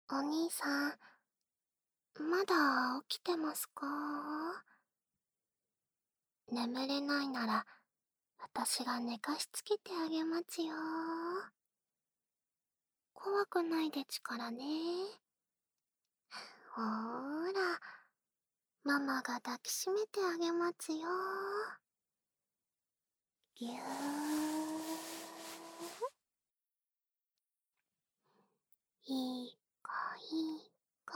お兄さん、まだ起きてますか？眠れないなら、私が寝かしつけてあげますよ。怖くないでちからね。ほーら、ママが抱きしめてあげますよ。ぎゅー。いい子いい子。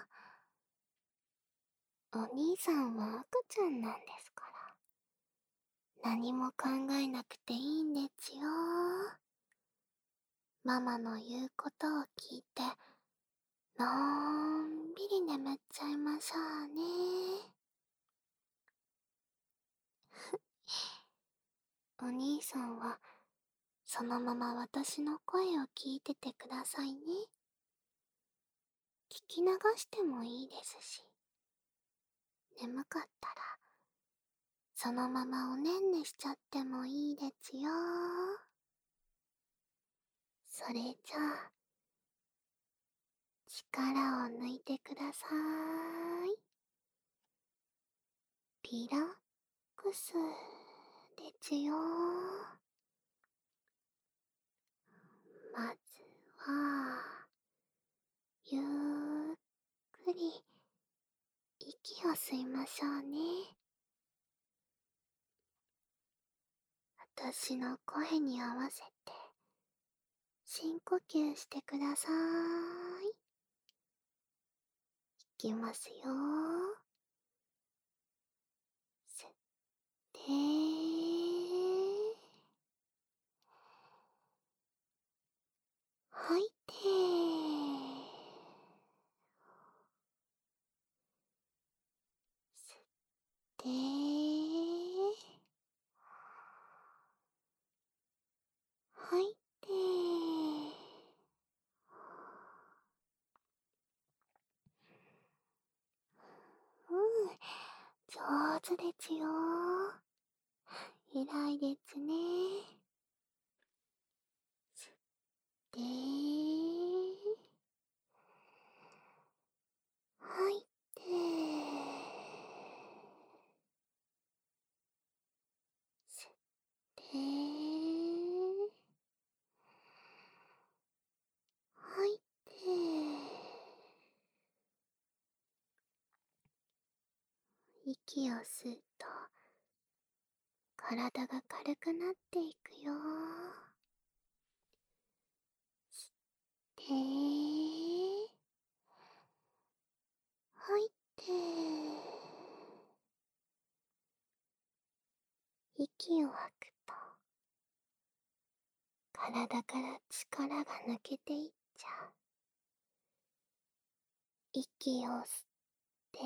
お兄さんは赤ちゃんなんですから。何も考えなくていいんですよ。ママの言うことを聞いて、のんびり眠っちゃいましょうね。お兄さんは、そのまま私の声を聞いててくださいね。聞き流してもいいですし、眠かったら、そのままおねんねしちゃってもいいですよ。それじゃあ、力を抜いてください。リラックスですよ。まずは、ゆっくり息を吸いましょうね。私の声に合わせて深呼吸してください。いきますよ。吸って吐いて、吸って吐いて。上手ですよ。偉いですね。吸って吐いて。吸って吐いて。息を吸うと体が軽くなっていくよ。吸って吐いて。息を吐くと体から力が抜けていっちゃう。息を吸って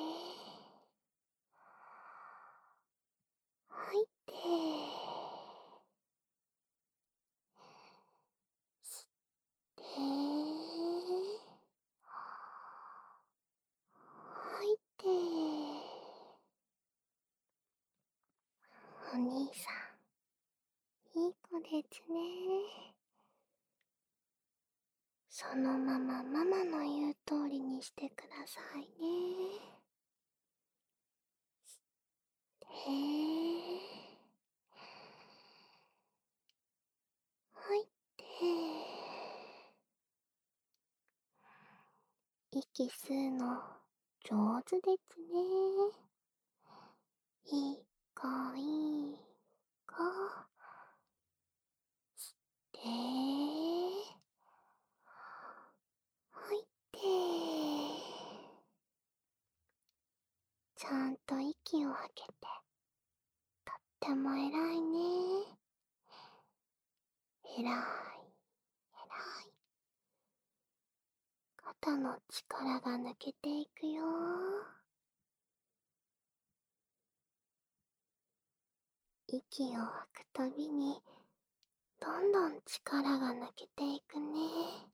吐いて。吸って吐いて。お兄さん、いい子ですね。そのままママの言う通りにしてくださいね。へえ。吐いて。息吸うの上手ですね。いい子いい子。吸って吐いて。ちゃんと息を吐けて、とっても偉いね。偉い、偉い。肩の力が抜けていくよ。息を吐くたびに、どんどん力が抜けていくね。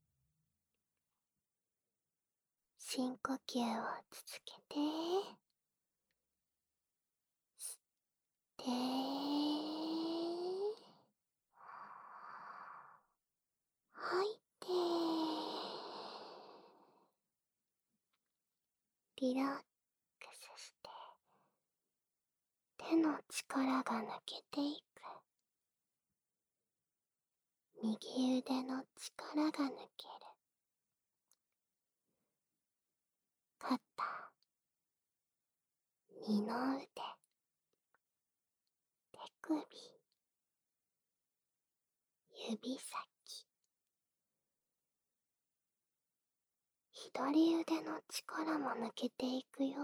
深呼吸を続けて、吸って、吐いて。 リラックスして、手の力が抜けていく。右腕の力が抜ける。肩、二の腕、手首、指先、左腕の力も抜けていくよ。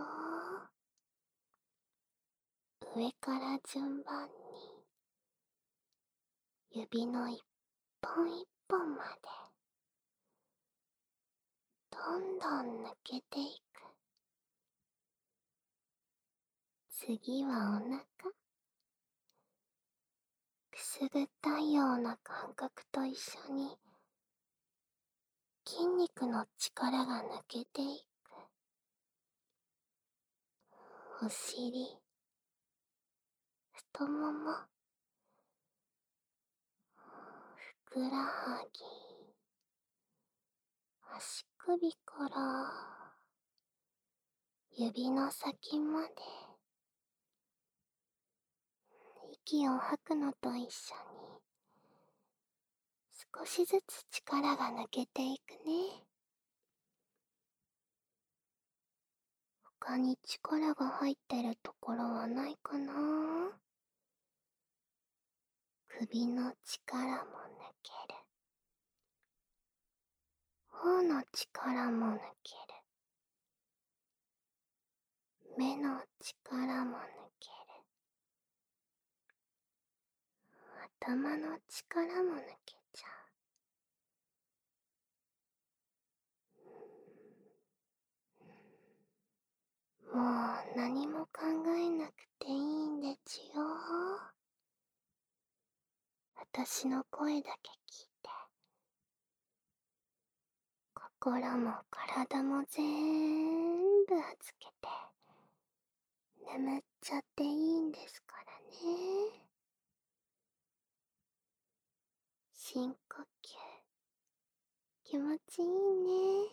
上から順番に指の一本一本までどんどん抜けていく。次はお腹。くすぐったいような感覚と一緒に筋肉の力が抜けていく。お尻、太もも、ふくらはぎ、足首から指の先まで、息を吐くのと一緒に少しずつ力が抜けていくね。他に力が入ってるところはないかな？首の力も抜ける。頬の力も抜ける。目の力も抜ける。頭の力も抜けちゃう。もう何も考えなくていいんでちゅよ。私の声だけ聞いて、心も体も全部預けて眠っちゃっていいんですからね。深呼吸、気持ちいいね。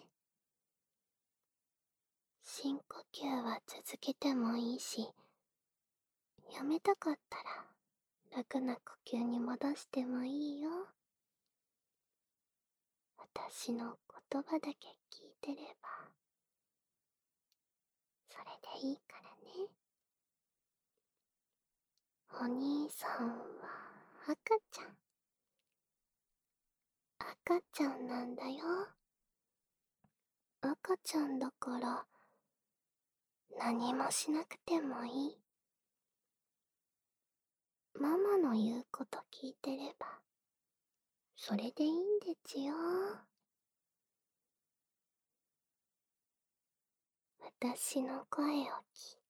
深呼吸は続けてもいいし、やめたかったら楽な呼吸に戻してもいいよ。私の言葉だけ聞いてればそれでいいからね。お兄さんは赤ちゃん。赤ちゃんなんだよ。赤ちゃんだから何もしなくてもいい。ママの言うこと聞いてればそれでいいんでちよ。私の声を聞いて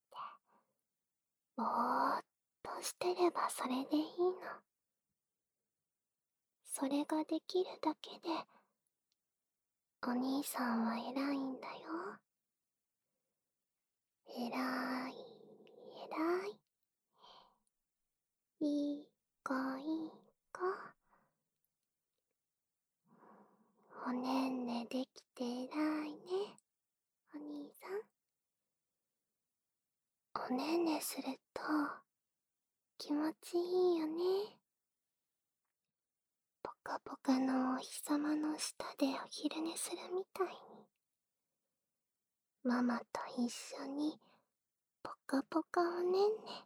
ぼーっとしてればそれでいいの。それができるだけでお兄さんは偉いんだよ。偉い、偉い。いい子いい子。おねんねできて偉いね、お兄さん。おねんねすると気持ちいいよね。ぽかぽかのお日様の下でお昼寝するみたいに、ママと一緒にぽかぽかおねんね。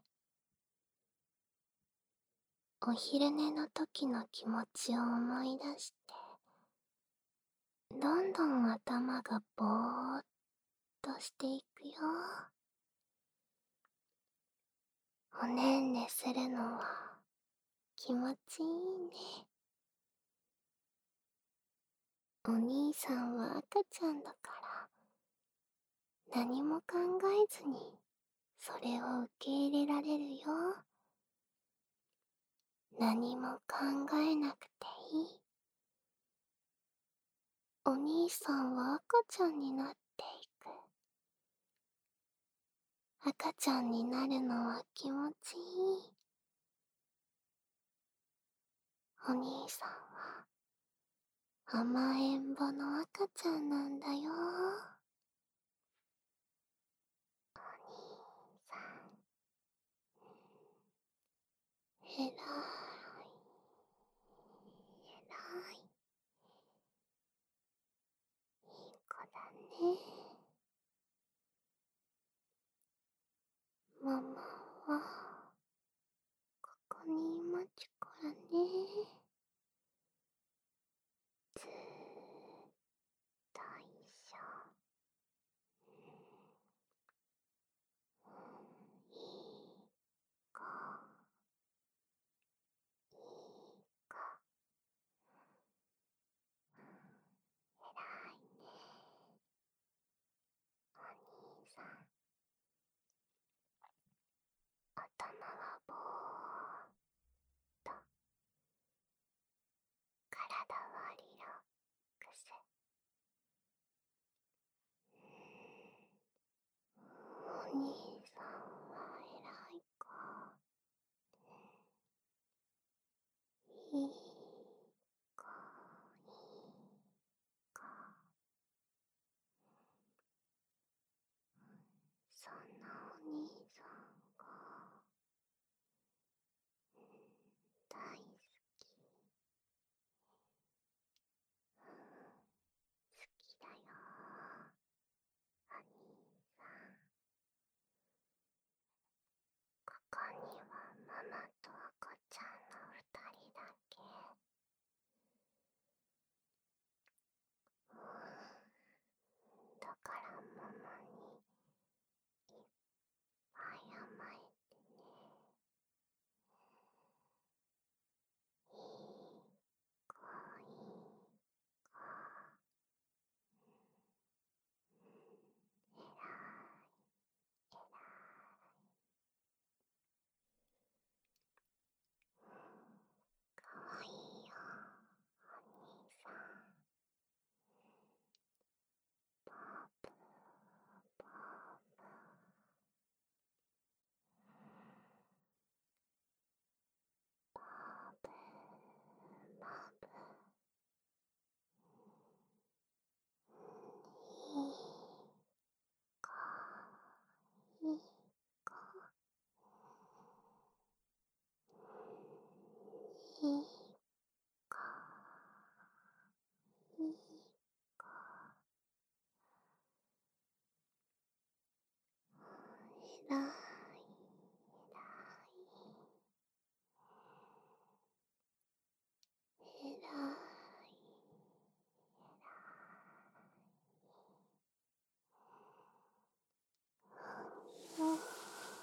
お昼寝の時の気持ちを思い出して、どんどん頭がぼーっとしていくよ。おねんねするのは気持ちいいね。お兄さんは赤ちゃんだから何も考えずにそれを受け入れられるよ。何も考えなくていい。お兄さんは赤ちゃんになっていく。赤ちゃんになるのは気持ちいい。お兄さんは甘えん坊の赤ちゃんなんだよ。 えらい、えらい、いい子だね。ママはここにいまちゅからね。ずーっと一緒。いい子、いい子。えらいね、お兄さん。頭はぼーっと、体はリラックス。お兄さんはえらい子。いい子、いい子。そんなお兄さんが大好き。好きだよ、お兄さん。ここにはママと赤ちゃんの二人だけ。だからママにいっぱい甘えてね。いい子、いい子。えらい、えらい。かわいいよ、お兄さん。バブー、バブー、バブー、バブー。いい子、いい子。いい子、いい子。えらい、えらい、えらい、えらい。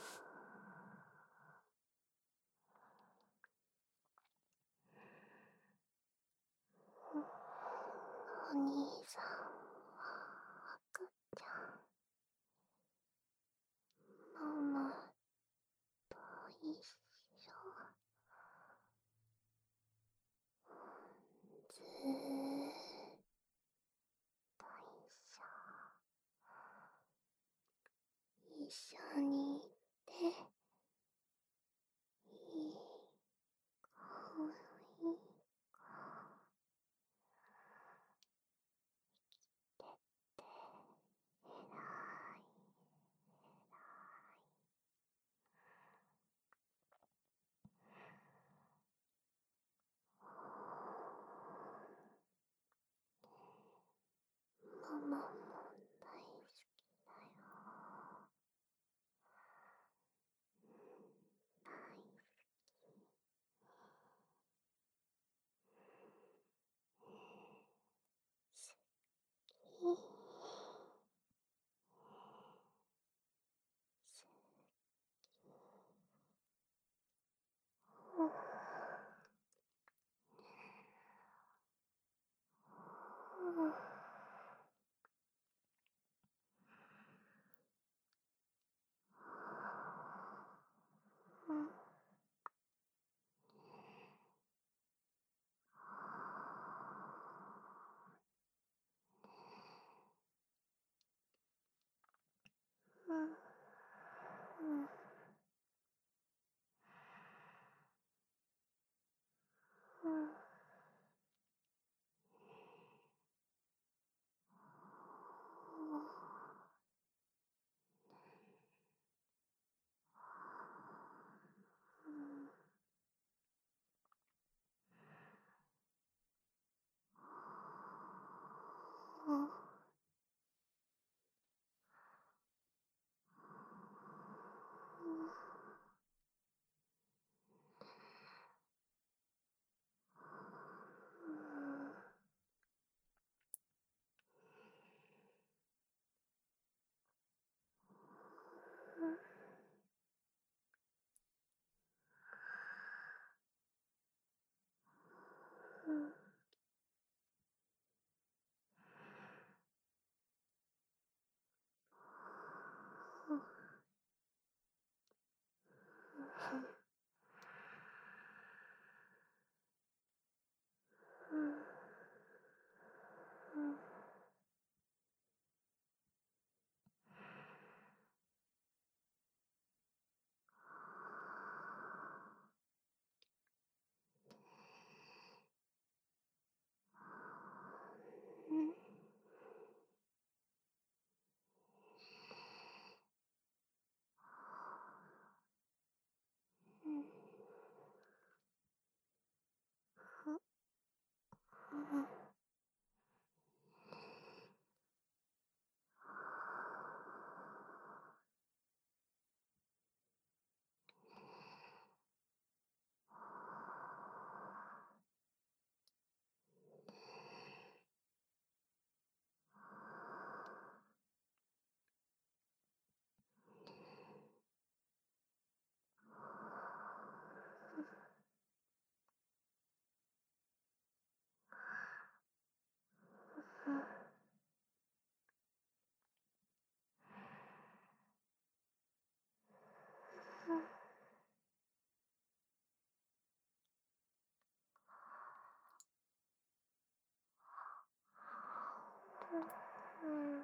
お兄さんは赤ちゃん、ママと一緒。ずーっと一緒にいて、いい子、いい子。てってえらい、ママも大好きだよ。 うん。